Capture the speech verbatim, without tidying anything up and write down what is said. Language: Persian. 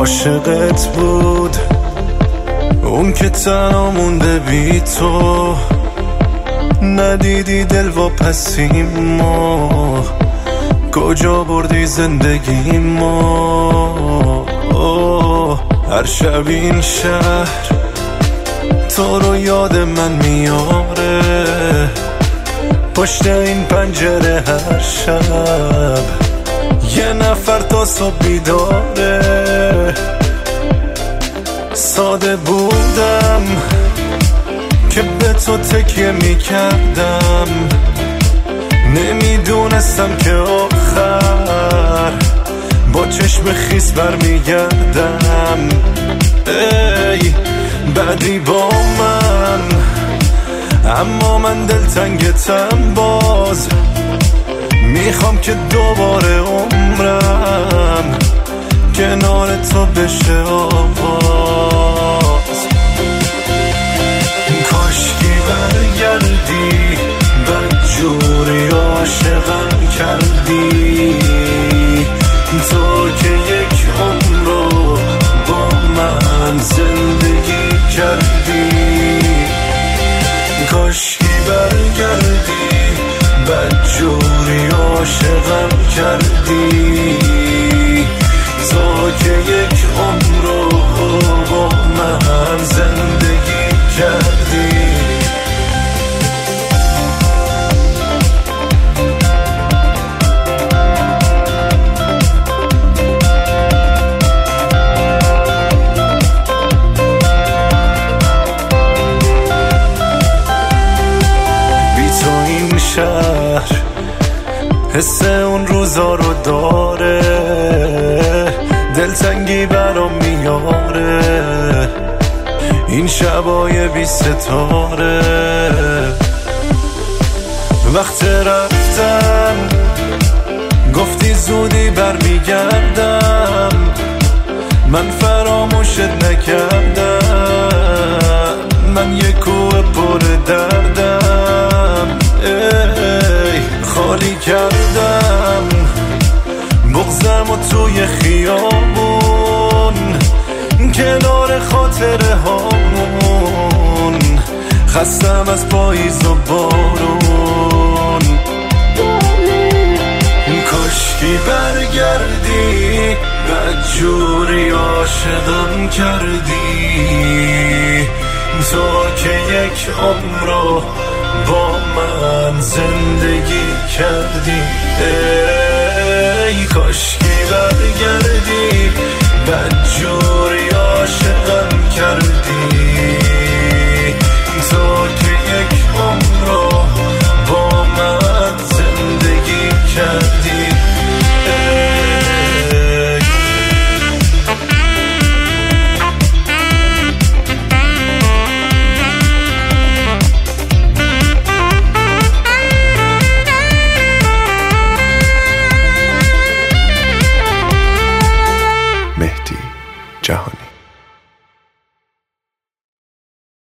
عاشقت بود اون که تنها مونده بی تو، ندیدی دل واپسیمو کجا بردی زندگی ما. هر شب این شهر تو رو یاد من میاره، پشت این پنجره هر شب یه نفر تا صبح بیداره. ساده بودم که به تو تکیه میکردم، نمیدونستم که آخر با چشم خیس برمیگردم. ای بعدی با من، اما من دلتنگتم باز، میخوام که دوباره عمرم کنار تو بشه آغاز. کاشکی برگردی، بدجوری عاشقم کردی، تو که یک عمر رو با من زندگی کردی. کاشکی برگردی، بدجوری عاشقم کردی، تو که یک عمر رو با من زندگی کردی. شهر حس اون روزا رو داره، دلتنگی برام میاره این شبای بی ستاره. وقت رفتن گفتی زودی برمیگردم، من فراموشت نکردم، من یه کوه پر دردم. ای خالی کردم بغضم و توی خیابون، کنار خاطره هامون، خستم از پاییز و بارون. کاشکی برگردی، بدجوری عاشقم کردی، تو که یک عمر رو با من زندگی کردی. ای کاشکی برگردی، بدجوری عاشقم کردی، تو که یک عمر رو با من زندگی کردی. مهدی جهانی.